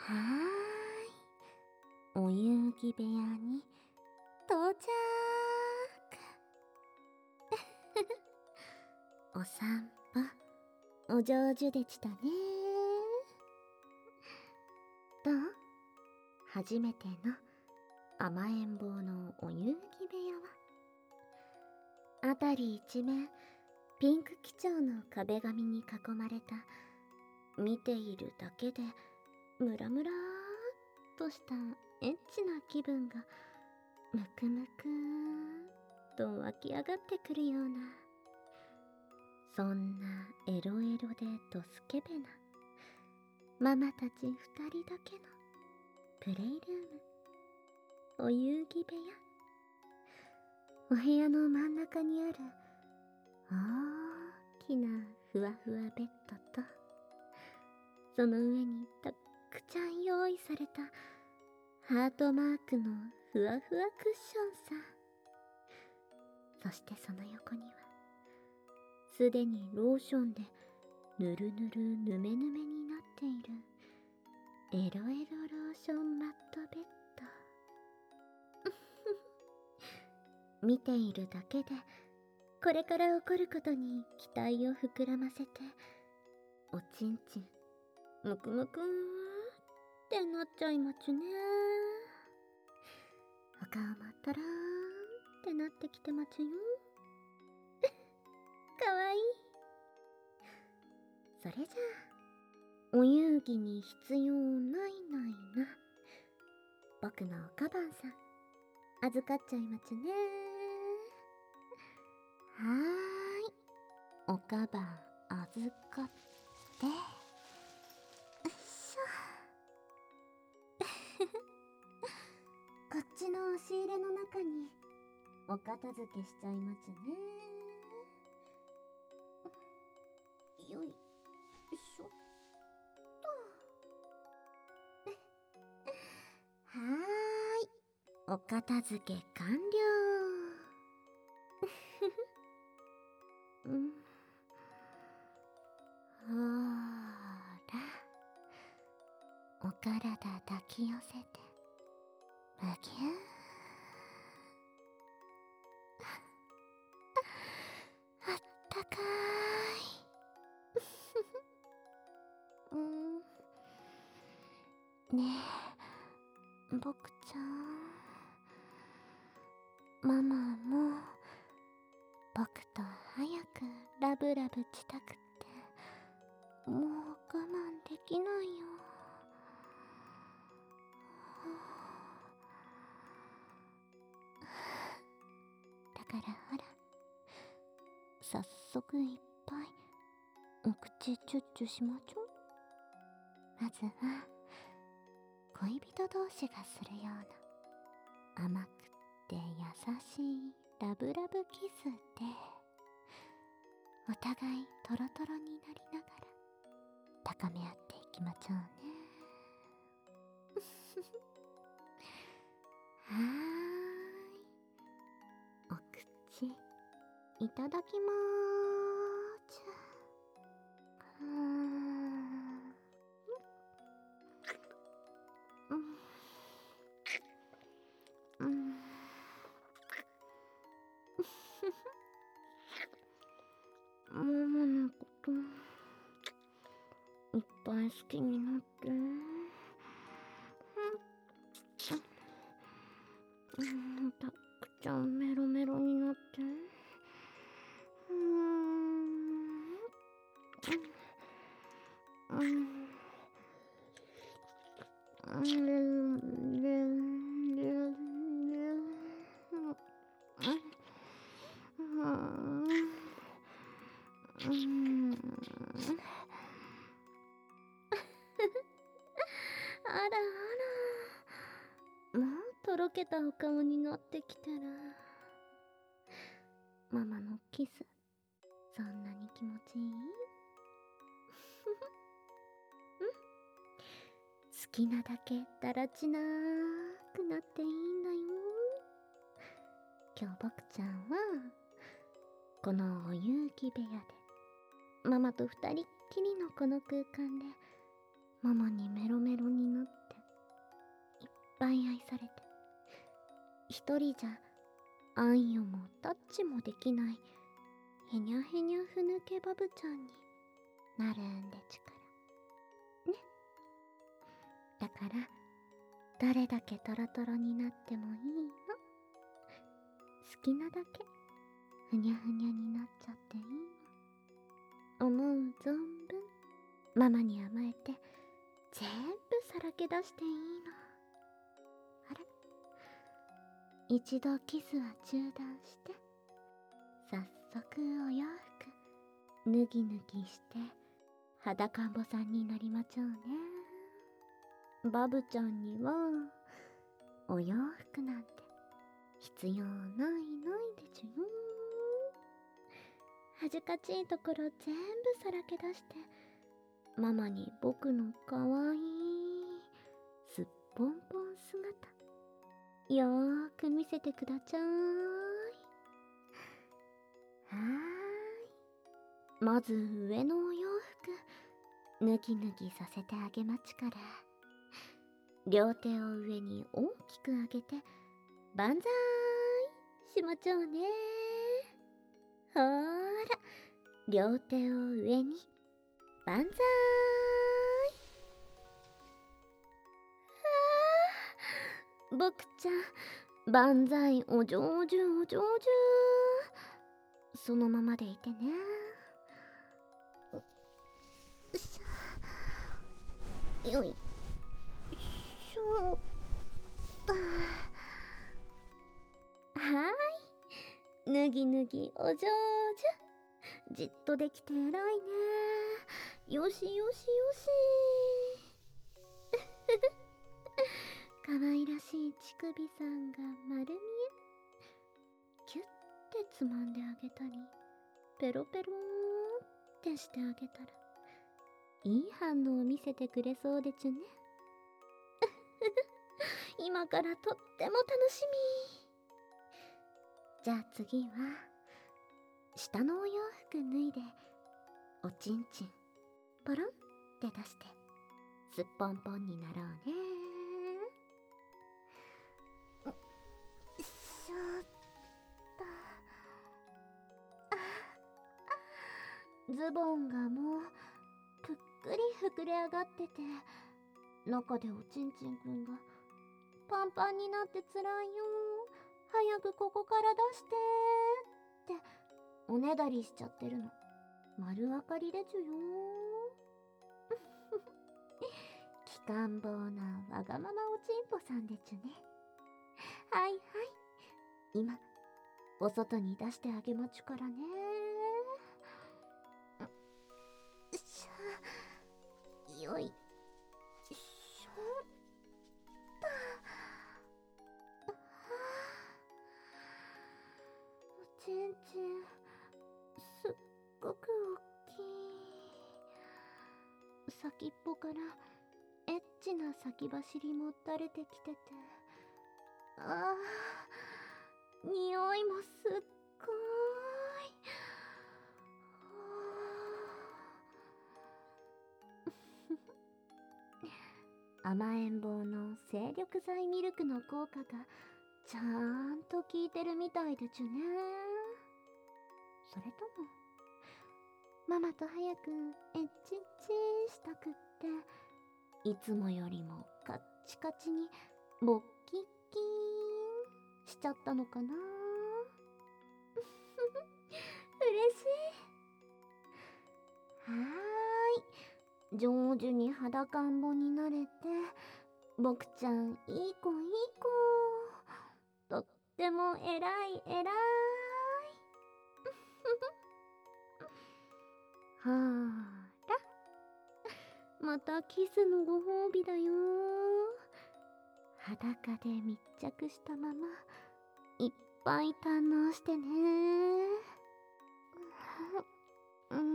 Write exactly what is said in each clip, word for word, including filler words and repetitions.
はーい、お遊戯部屋に到着。お散歩お上手でしたね。どう？初めての甘えん坊のお遊戯部屋は、あたり一面ピンク基調の壁紙に囲まれた、見ているだけでムラムラーっとしたエッチな気分がむくむくーっと湧き上がってくるような、そんなエロエロでドスケベなママたち二人だけのプレイルーム、お遊戯部屋。お部屋の真ん中にある大きなふわふわベッドと、その上にたっくちゃん用意されたハートマークのふわふわクッションさ。そしてその横には、すでにローションでぬるぬるぬめぬめになっているエロエロローションマットベッド。見ているだけでこれから起こることに期待を膨らませて、おちんちんむくむくーってなっちゃいまちゅね。お顔もトローンってなってきてまちゅよ。かわいい。それじゃあお遊戯に必要ないないな。僕のおかばんさん預かっちゃいまちゅね。はーい、おかばん預かって、よいしょ。こっちの押し入れの中にお片付けしちゃいまちゅね。よいしょっと。はーい、お片付け完了。うん、ほーら、お体抱き寄せてむぎゅー。あったかーい。うん、ねえ僕ちゃん、ママも僕と早くラブラブしたくって、もう我慢できないよ。だからほら、早速いっぱいお口チュッチュしまちょ。まずは恋人同士がするような甘くって優しいラブラブキスで、お互いトロトロになりながら高め合っていきまちょうね。はーい、お口いただきまーちゅ。うーん、うん、うん。ママのこといっぱい好きになって、うん、たっくちゃんメロメロになって、うーん、うん、うん、うん、うん、あらあら、もうとろけたお顔になってきたら、ママのキスそんなに気持ちいい？好きなだけだらちなーくなっていいんだよ。今日僕ちゃんはこのお遊戯部屋でママと二人っきりのこの空間でママにメロメロになってぱい愛されて、一人じゃあんよもタッチもできないへにゃへにゃふぬけバブちゃんになるんでちからね。だから誰だけトロトロになってもいいの。好きなだけふにゃふにゃになっちゃっていいの。思う存分ママに甘えて全部さらけ出していいの。あれ、一度キスは中断して早速お洋服脱ぎ脱ぎして裸んぼさんになりまちょうね。バブちゃんにはお洋服なんて必要ないないでちゅよ。恥ずかしいところ全部さらけ出してママに僕のかわいいすっぽんぽん姿よーく見せてくだちゃーい。はーい、まず上のお洋服脱ぎ脱ぎさせてあげまちから、両手を上に大きく上げて万歳しまちょうね。ほーら、両手を上に万歳。あー、僕ちゃん万歳お上手お上手。そのままでいてね。よいしょっと。はーい、脱ぎ脱ぎお上手。じっとできて偉いね。よしよしよし。かわいらしい乳首さんが丸見え。キュッてつまんであげたりペロペローってしてあげたらいい反応を見せてくれそうでちゅね。今からとっても楽しみ。じゃあ次は下のお洋服脱いでおちんちんポロンって出してすっぽんぽんになろうね。よいしょっと。あ、ズボンがもうぷっくり膨れ上がってて中でおちんちんくんがパンパンになってつらいよ、早くここから出してっておねだりしちゃってるの丸分かりでちゅよ。きかん坊なわがままおちんぽさんでちゅね。はいはい、今お外に出してあげまちゅからね。よいしょっと。おちんちんすっごくおっきい。先っぽからエッチな先走りも垂れてきてて、あー、匂いもすっごーい。甘えん坊の精力剤ミルクの効果がちゃんと効いてるみたいでちゅね。それともママと早くエッチッチしたくっていつもよりもカッチカチにボッキッキーンしちゃったのかな。嬉しい。はーい、上手に裸んぼになれて僕ちゃんいい子いい子、とっても偉い偉い。はーら、またキスのご褒美だよ。裸で密着したままいっぱい堪能してね。うん、うん、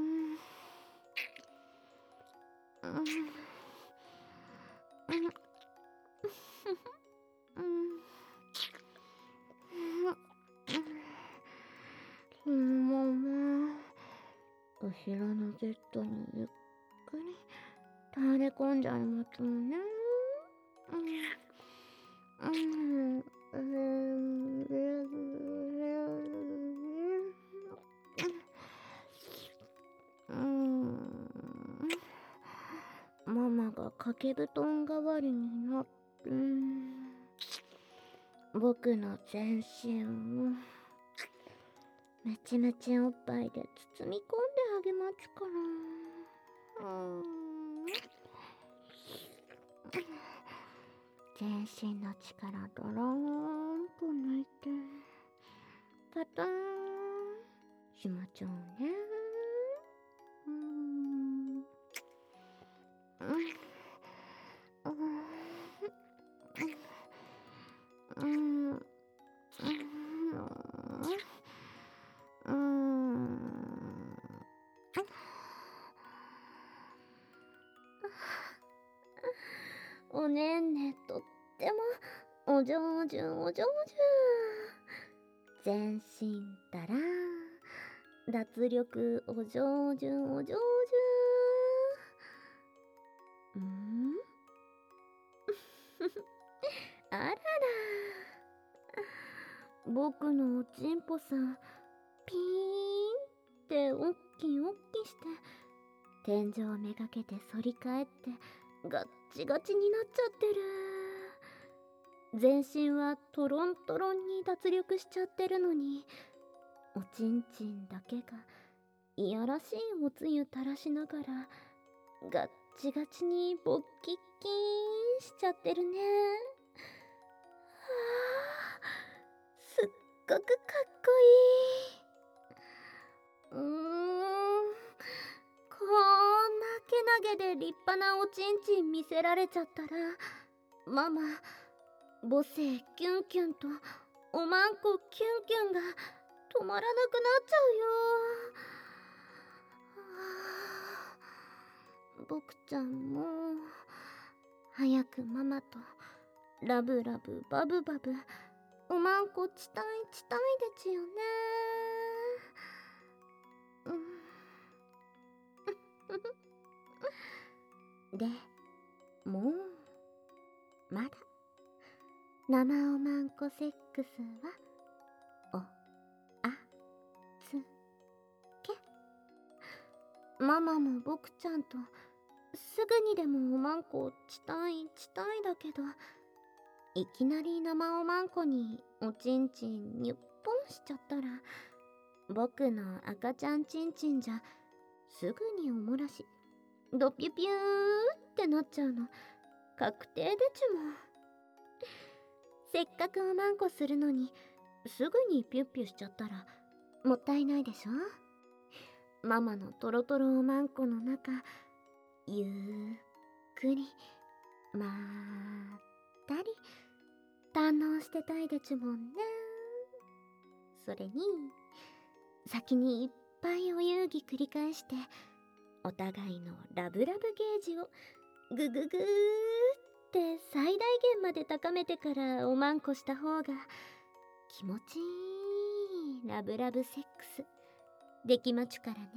うん、そのまま後ろのベッドにゆっくり垂れ込んじゃいますもんね。 うん、うーん、うーん、ママが掛け布団代わりになって、僕の全身をめちめちおっぱいで包み込んであげまちゅから。うーん、全身の力ドローンと抜いてパターンしまちゃうね。うーん、うん、うん、うん、うん、おねんねとってもお上手お上手。全身たら脱力お上手お上手。んあらら、僕のおちんぽさんピーンっておっきいおっきして天井めがけて反り返ってガッチガチになっちゃってる。全身はトロントロンに脱力しちゃってるのに、おちんちんだけがいやらしいおつゆ垂らしながらガッチガチにボッキッキーンしちゃってるね。はあ、すっごくかっこいい。うーん、こんなけなげで立派なおちんちん見せられちゃったら、ママ母性キュンキュンとおまんこキュンキュンが止まらなくなっちゃうよ。僕ちゃんも早くママとラブラブバブバブおまんこちたいちたいでちよね。うんでもまだ生おまんこセックスはおあつけ。ママも僕ちゃんとすぐにでもおまんこちたいちたいだけど、いきなり生おまんこにおちんちんにゅっぽんしちゃったら、僕の赤ちゃんちんちんじゃすぐにおもらしドピュピューってなっちゃうの確定でちゅも。せっかくおまんこするのにすぐにピュッピュしちゃったらもったいないでしょ。ママのトロトロおまんこの中ゆっくりまったり堪能してたいでちゅもんね。それに先にいっぱいお遊戯繰り返してお互いのラブラブゲージをグググーって最大限まで高めてからおまんこした方が気持ちいいラブラブセックスできまちゅからね。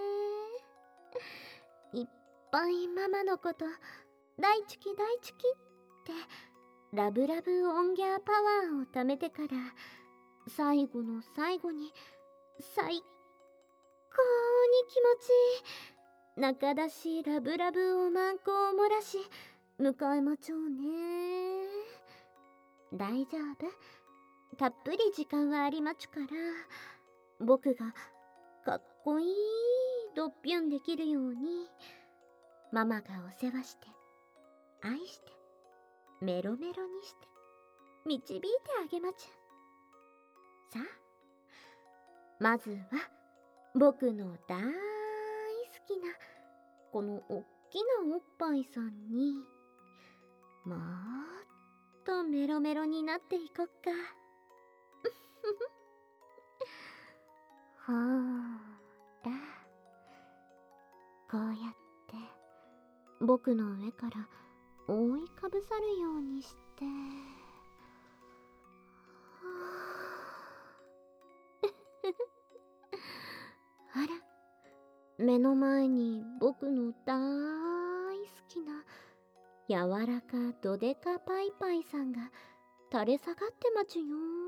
いっぱいママのこと大チュキ大チュキってラブラブオンギャーパワーをためてから最後の最後に最高に気持ちいい中出しラブラブおまんこを漏らし迎えまちょうね。大丈夫、たっぷり時間はありまちゅから僕がかっこいいドッピュンできるようにママがお世話して愛してメロメロにして導いてあげまちゅ。さあまずは僕の大好きなこのおっきなおっぱいさんにもっとメロメロになっていこっか。ほーら、こうやって僕の上から覆いかぶさるようにして、あら、目の前に僕の大好きな柔らかドデカパイパイさんが垂れ下がってまちゅよ。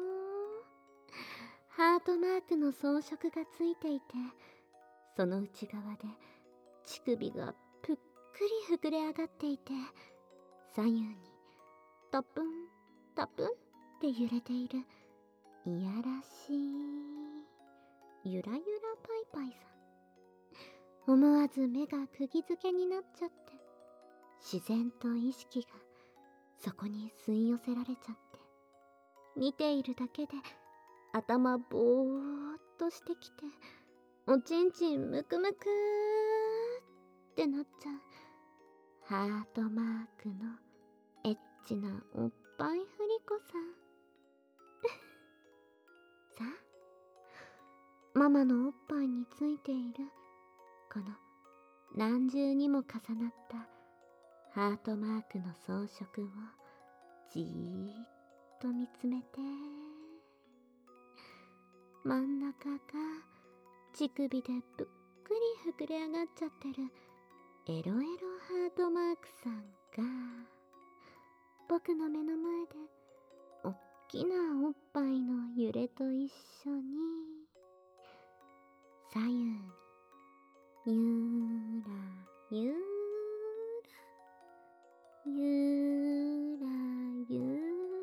ハートマークの装飾がついていて、その内側で乳首がぷっくり膨れ上がっていて、左右にタプンタプンって揺れているいやらしいゆらゆらパイパイさん。思わず目が釘付けになっちゃって、自然と意識がそこに吸い寄せられちゃって、見ているだけで頭ぼーっとしてきて、おちんちんむくむくってなっちゃうハートマークのエッチなおっぱいふりこさん。さあ、ママのおっぱいについているこの何重にも重なったハートマークの装飾をじーっと見つめて、真ん中が乳首でぷっくり膨れ上がっちゃってるエロエロハートマークさんが、僕の目の前でおっきなおっぱいの揺れと一緒に左右にゆらゆらゆらゆ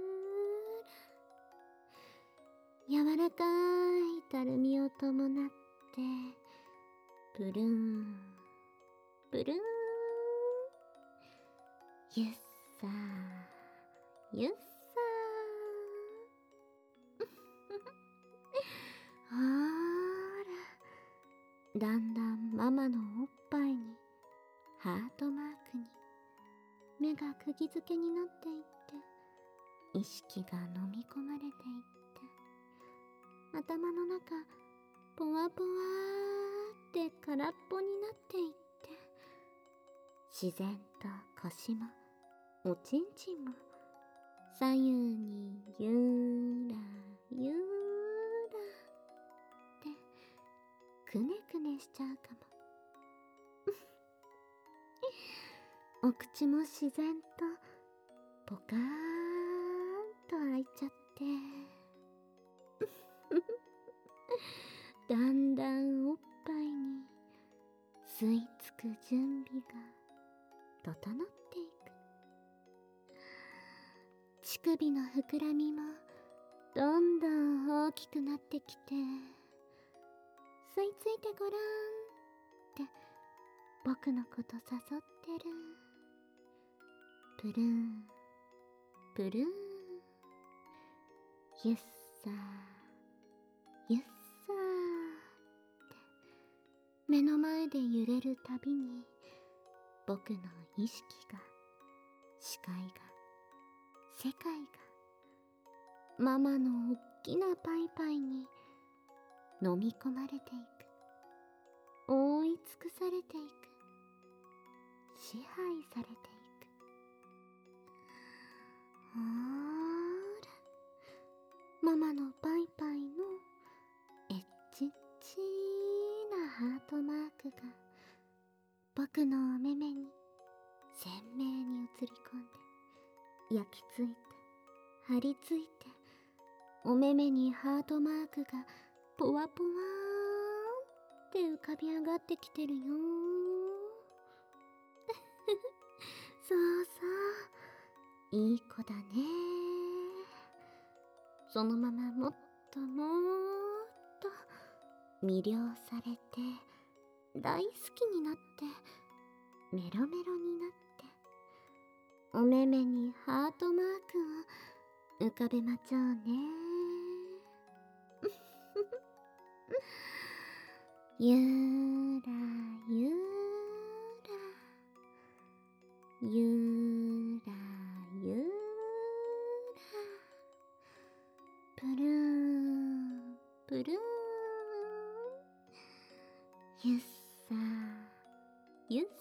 ら、柔らかいたるみを伴ってプルンプルン、ゆっさーゆっさーほーら、だんだんママのおっぱいにハートマークに目が釘付けになっていって、意識が飲み込まれていって、頭の中ポワポワーって空っぽになっていって、自然と腰もおちんちんも左右にゆらゆらってくねくねしちゃうかも。お口も自然とポカーンと開いちゃってだんだんおっぱいに吸い付く準備が整っていく。乳首の膨らみもどんどん大きくなってきて、吸い付いてごらんって僕のこと誘ってる。プルンプルン、ゆっさーゆっさーって目の前で揺れるたびに、僕の意識が、視界が、世界がママのおっきなパイパイに飲み込まれていく、覆い尽くされていく、支配されていく。ほーら、ママのパイパイのエッチッチーなハートマークが僕のお目目に鮮明に映り込んで、焼き付いて張り付いて、お目目にハートマークがポワポワーンって浮かび上がってきてるよそうそう、いい子だね。そのままもっともっと魅了されて大好きになって、メロメロになって、お目目にハートマークを浮かべまちょうねゆーらゆーらゆーらゆーら、プルーンプルーン、ゆっさーゆっさ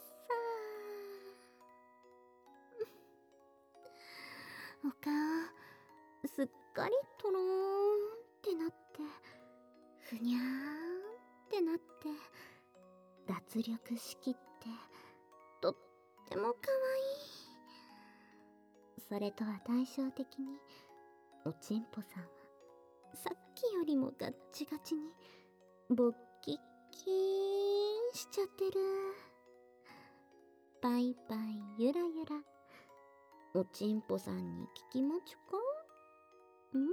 ーお顔すっかりとろーんってなって、ふにゃーんってなって、脱力しきってとってもかわいい。それとは対照的におちんぽさんはさっきよりもガッチガチにボッキッキーンしちゃってる。バイバイゆらゆら。おちんぽさんに聞きもちかん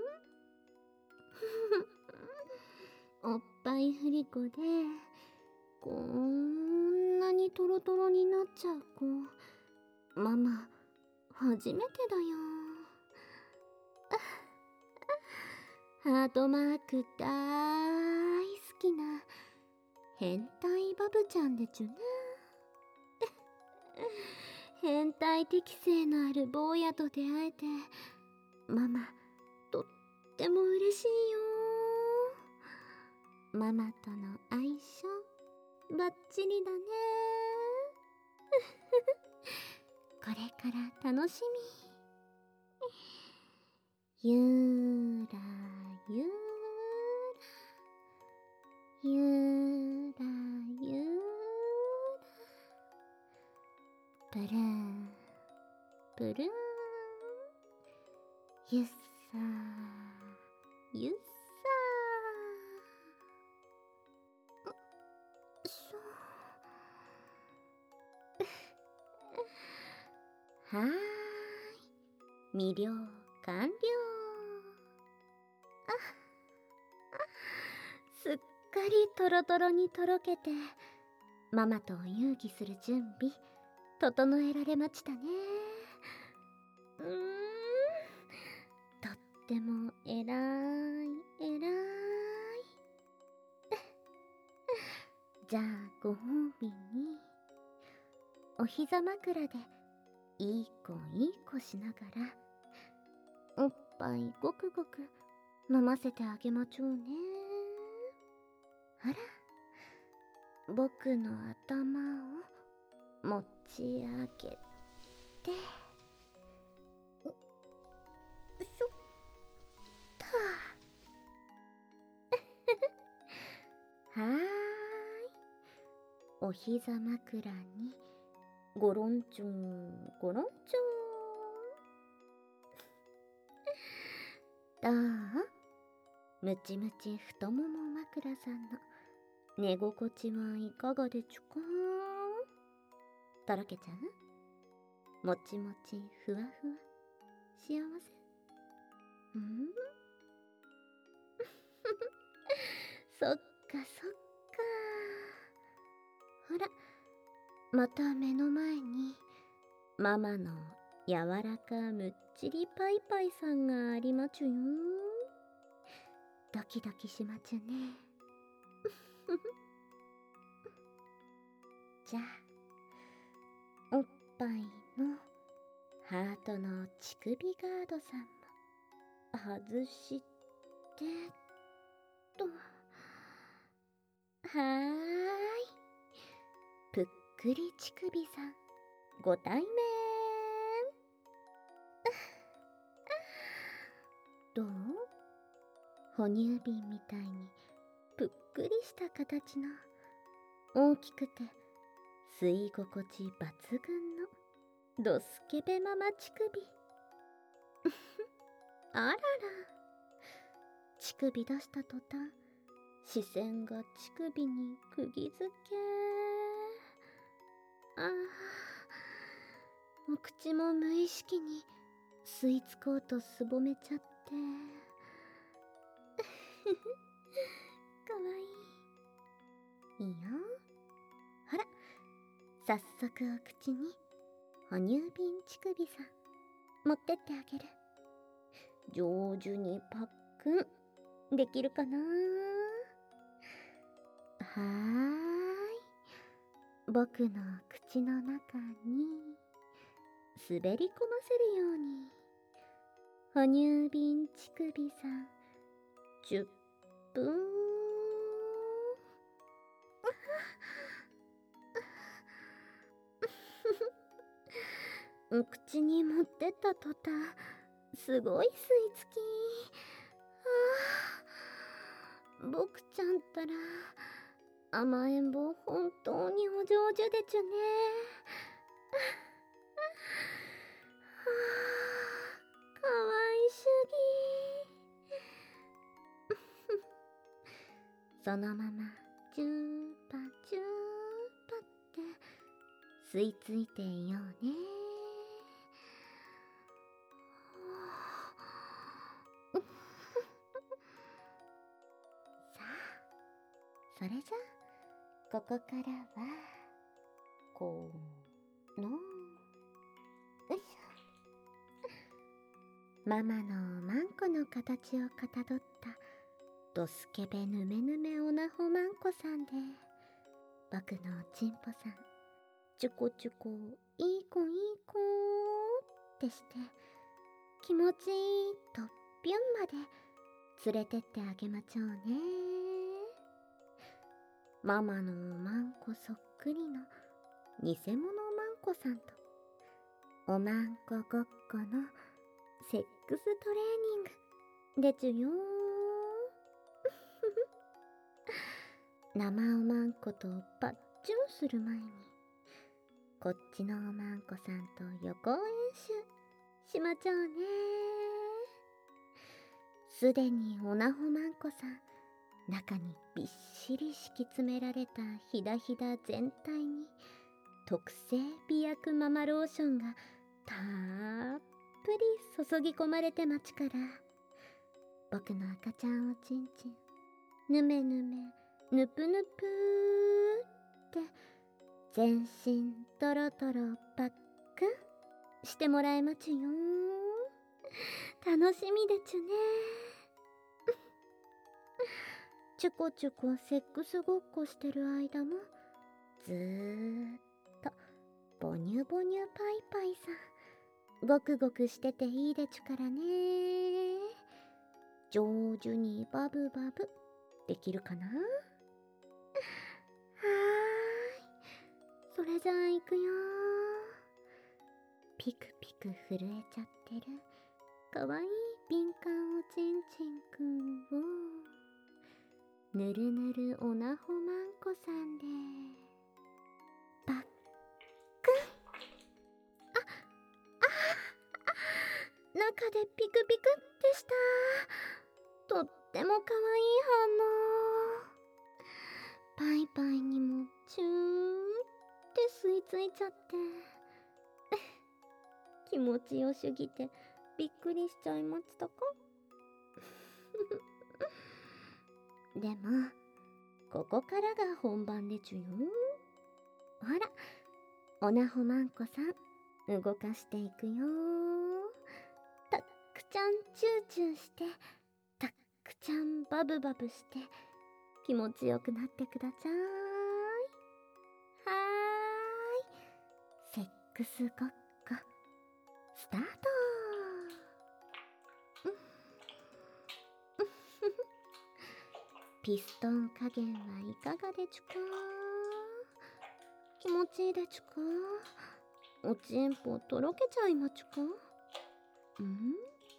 おっぱい振り子でこんなにトロトロになっちゃう子、ママ初めてだよ。ハートマークだーい好きな変態バブちゃんでちゅね。変態適性のある坊やと出会えてママとっても嬉しいよ。ママとの相性バッチリだね。これから楽しみ。ゆーらゆーらゆーらゆーらプルーンプルーンゆっさーゆっさーそうはーい魅了完了。あすっかりトロトロにとろけてママとお遊戯する準備整えられましたね。うーんとってもえらいえらいじゃあご褒美にお膝枕でいい子いい子しながらおっぱいごくごく飲ませてあげまちょうね。あら僕の頭を持ち上げてよいしょったはーいお膝枕にゴロンチョンゴロンチョンどうムチムチ太もも枕さんの寝心地はいかがでちゅか。とろけちゃうもちもちふわふわ幸せんそっかそっか。ほらまた目の前にママの柔らかむっちりパイパイさんがありまちゅよ。ドキドキしまちゅね。じゃあおっぱいのハートの乳首ガードさんも外してと。はーいぷっくり乳首さんご対面。どう哺乳瓶みたいにぷっくりした形の大きくて吸い心地抜群のドスケベママ乳首あらら乳首出した途端視線が乳首に釘付け。ああお口も無意識に吸い付こうとすぼめちゃってかわいい。いいよ。ほら早速お口に哺乳瓶乳首さん持ってってあげる。上手にパックンできるかな。はーい僕の口の中に滑り込ませるように哺乳瓶乳首さんじゅっぷん口に持ってった途端すごい吸い付き。ああ僕ちゃんったら甘えん坊本当にお上手でちゅね。はあかわいすぎ。 そのままチューパチューパって吸い付いていようね。さあ、それじゃあここからはこのよいしょ、ママのマンコの形をかたどったドスケベヌメヌメオナホマンコさんで、僕のチンポさんチュコチュコいい子いい子ってして気持ちいいとビュンまで連れてってあげまちょうね。ママのマンコそっくりの偽物マンコさんとおまんこごっこのセックストレーニングでちゅよ生おまんことパッチュンする前にこっちのおまんこさんと予行演習しまちょうね。すでにおなほまんこさん中にびっしり敷き詰められたひだひだ全体に特製美薬ママローションがたっぷり注ぎ込まれてまちから、僕の赤ちゃんおちんちんぬめぬめぬぷぬぷーって全身トロトロパックンしてもらえまちゅよ。楽しみでちゅね。チュコチュコセックスごっこしてる間もずーっとボニュボニュパイパイさんごくごくしてていいでちゅからね。上手にバブバブできるかな。はーい、それじゃあいくよ。ピクピク震えちゃってるかわいい敏感おちんちんくんをぬるぬるおなほまんこさんでパックン。あ、あ、中でピクピクってした。とってもかわいい反応。パイパイにもチューンって吸い付いちゃって気持ちよすぎてびっくりしちゃいましたかでもここからが本番でちゅよ。ほら、おなほまんこさん動かしていくよ。たっくちゃんチューチューしてたっくちゃんバブバブして気持ちよくなってください。はーい、セックスごっこスタート。ピストン加減はいかがでちゅか。気持ちいいでちゅか。おちんぽとろけちゃいまちゅか。ん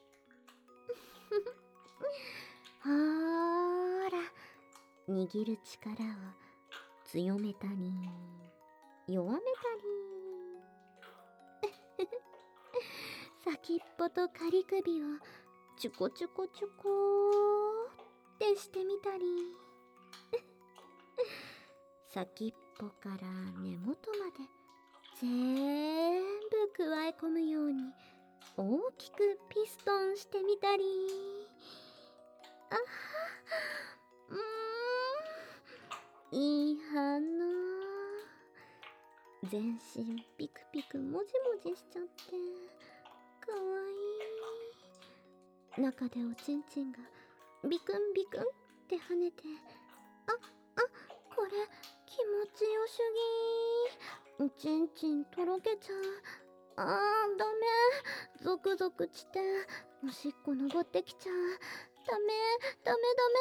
ほーら、握る力を強めたり弱めたり先っぽと仮首をチュコチュコチュコーってしてみたり先っぽから根元まで全部くわえ込むように大きくピストンしてみたり、あうーんいい反応。全身ピクピクもじもじしちゃってかわいい。中でおちんちんがビクンビクンって跳ねて、ああこれ気持ちよすぎー。おちんちんとろけちゃう。あーダメ、ゾクゾクして、おしっこ登ってきちゃう。ダメ、ダメダ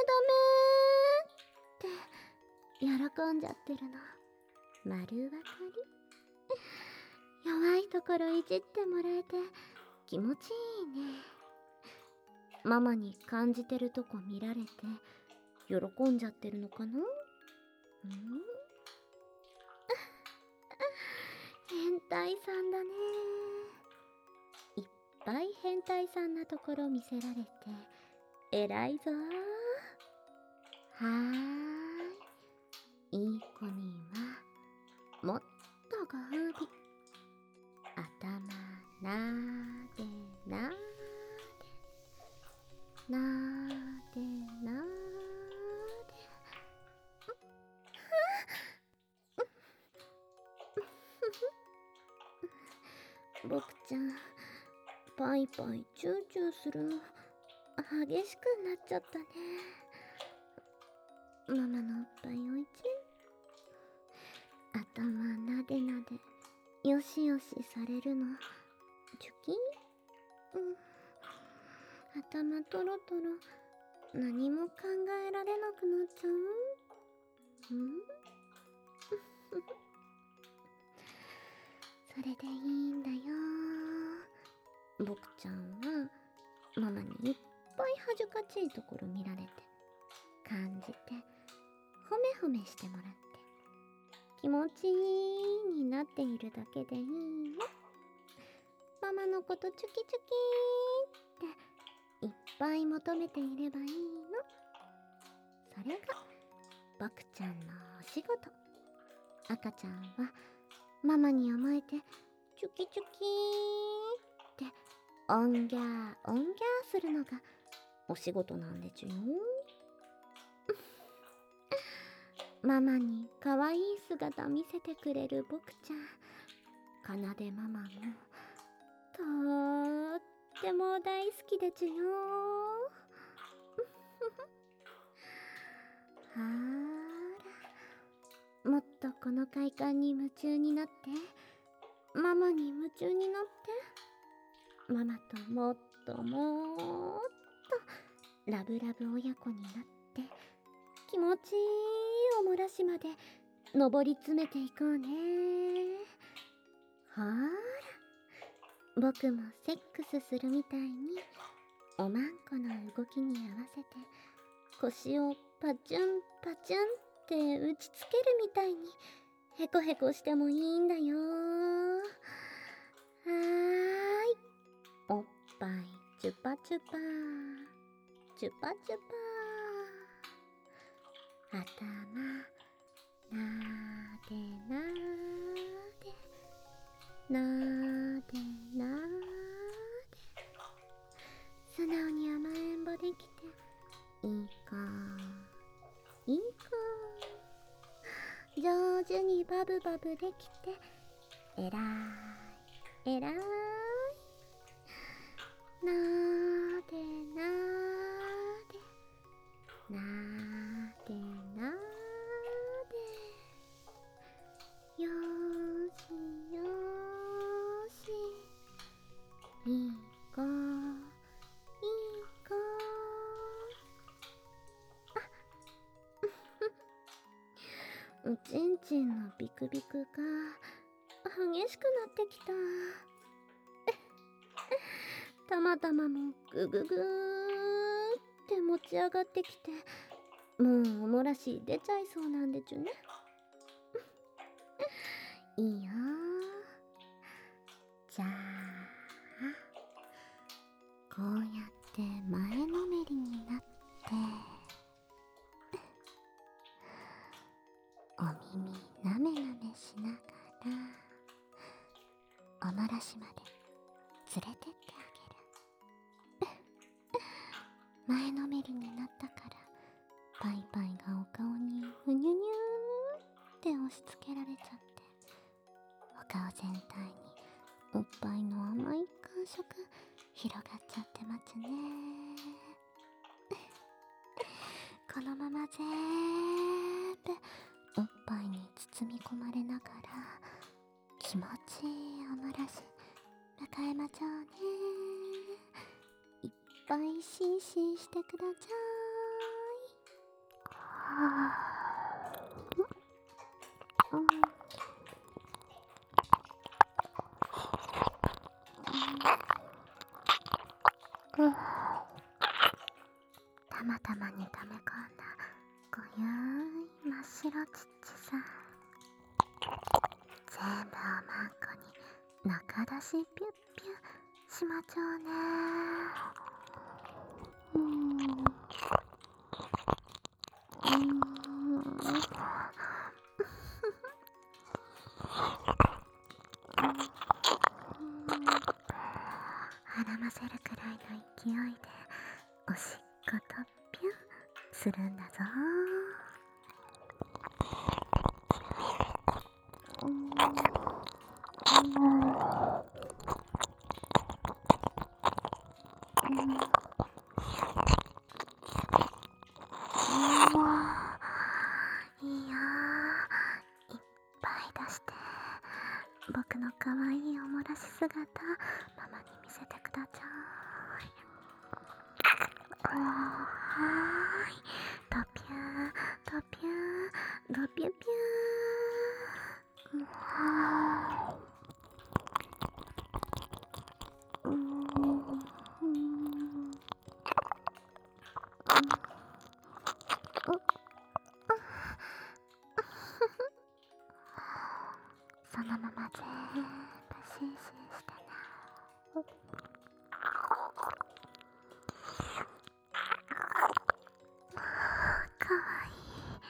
メダメって、喜んじゃってるの。丸わかり弱いところいじってもらえて、気持ちいいね。ママに感じてるとこ見られて、喜んじゃってるのかな。ん変態さんだね。いっぱい変態さんなところ見せられて偉いぞー。はーい。 いい子にはもっとご褒美。頭なーでなーでなーでなーで僕ちゃん、パイパイチューチューするの激しくなっちゃったね。ママのおっぱいおいち。頭なでなでよしよしされるのチュキン。うん、頭トロトロ、何も考えられなくなっちゃう。うんそれでいいんだよ。僕ちゃんはママにいっぱい恥ずかしいところ見られて、感じて褒め褒めしてもらって、気持ちいいになっているだけでいいの。ママのことチュキチュキーっていっぱい求めていればいいの。それが僕ちゃんのお仕事。赤ちゃんはママに甘えてチュキチュキーっておんぎゃーおんぎゃーするのがお仕事なんでちゅよ。ママに可愛い姿見せてくれる僕ちゃん、かなでママもとーっても大好きでちゅよ。はーら、もっとこの快感に夢中になって、ママに夢中になって、ママともっともっとラブラブ親子になって、気持ちいいおもらしまで登り詰めていこうね。ほーら、僕もセックスするみたいにおまんこの動きに合わせて腰をパチュンパチュンって打ちつけるみたいにヘコヘコしてもいいんだよ。はーい、おっぱいチュパチュパーチュパチュパー、頭なーでなーでなーでなーで、素直に甘えんぼできていい子いい子、上手にバブバブできてえらいえらい、なーでなーでなーでなーで、よーしよーし、いい子いい子。おちんちんのビクビクが激しくなってきた。たまたまもぐぐぐーって持ち上がってきて、もうおもらし出ちゃいそうなんでちゅね。いいよ。じゃあこうやって前のめりになって、お耳なめなめしながらおもらしまで連れてってあげる。前のめりになったからパイパイがお顔にふにゅにゅーって押し付けられちゃって、お顔全体におっぱいの甘い感触広がっちゃってまちゅね。このままぜーぶおっぱいに包み込まれながら気持ちいいおもらし迎えまちょうね。いっぱいシーシーしてくだちゃーい。うんうん、たまたまに溜め込んだごゆーい真っ白ちっちさ、全部おまんこに中出しピュッピュしまちょうね。うーんうーん勢いでおしっことぴゅんするんだぞ。うんいいよー、いっぱい出して、僕のかわいいおもらし姿、ママに見せてください。はーい、ドピュードピュードピュピュー。はーうんそのままぜーんぶシンシンしてな。かわいい。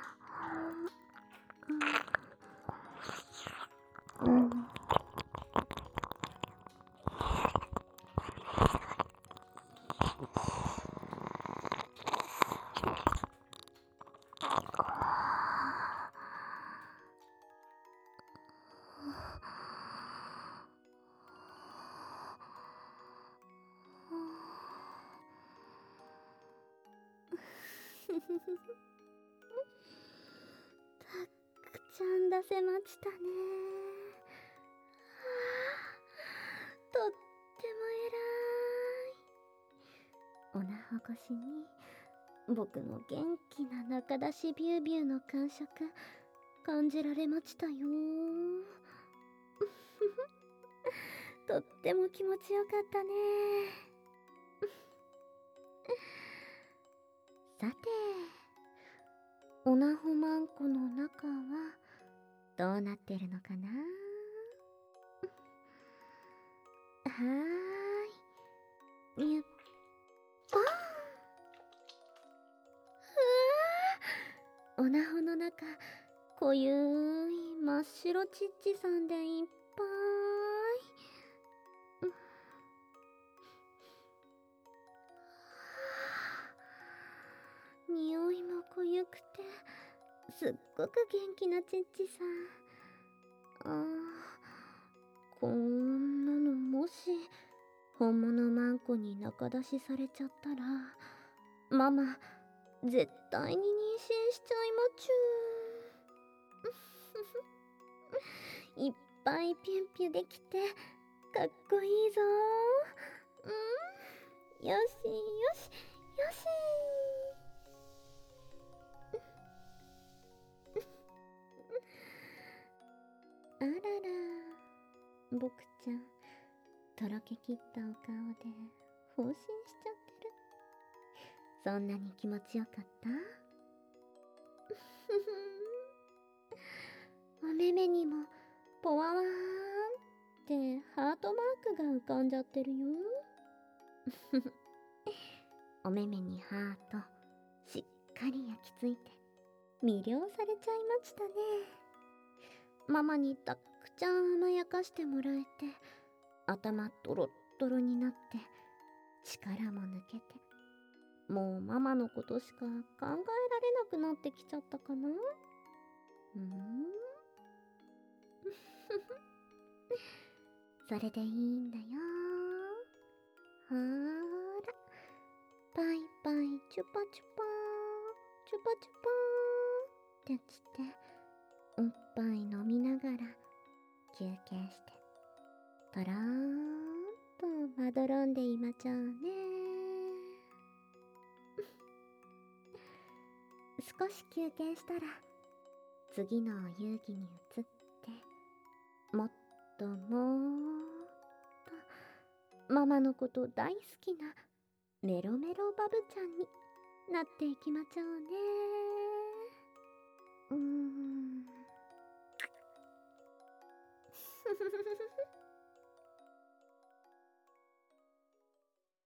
うん、うん、ふふふたっくちゃん出せましたね。とっても偉い。おなほ越しに僕の元気な中出しビュービューの感触感じられましたよ。とっても気持ちよかったね。さて、おなほまんこの中はどうなってるのかな。はーい、にゅっぽん。うわー、おなほの中こゆーい真っ白チッチさんでいっぱい。匂いも濃ゆくてすっごく元気なチッチさん。あー、こんなのもし本物マンコに仲出しされちゃったらママ絶対に妊娠しちゃいまちゅー。いっぱいピュンピュできてかっこいいぞー。うん、よしよしよしあらら、僕ちゃんとろけきったお顔で放心しちゃってる。そんなに気持ちよかった？お目目にもポワワーンってハートマークが浮かんじゃってるよ。お目目にハートしっかり焼き付いて魅了されちゃいましたね。ママにたっくちゃん甘やかしてもらえて頭ドロッドロになって力も抜けてもうママのことしか考えられなくなってきちゃったかな。うーんそれでいいんだよ。ほーら、パイパイチュパチュパーチュパチュパーってきておっぱい飲みながら休憩してとろーんとまどろんでいまちゃうね。少し休憩したら次の遊戯に移ってもっともーっとママのこと大好きなメロメロバブちゃんになっていきまちょうね。うーん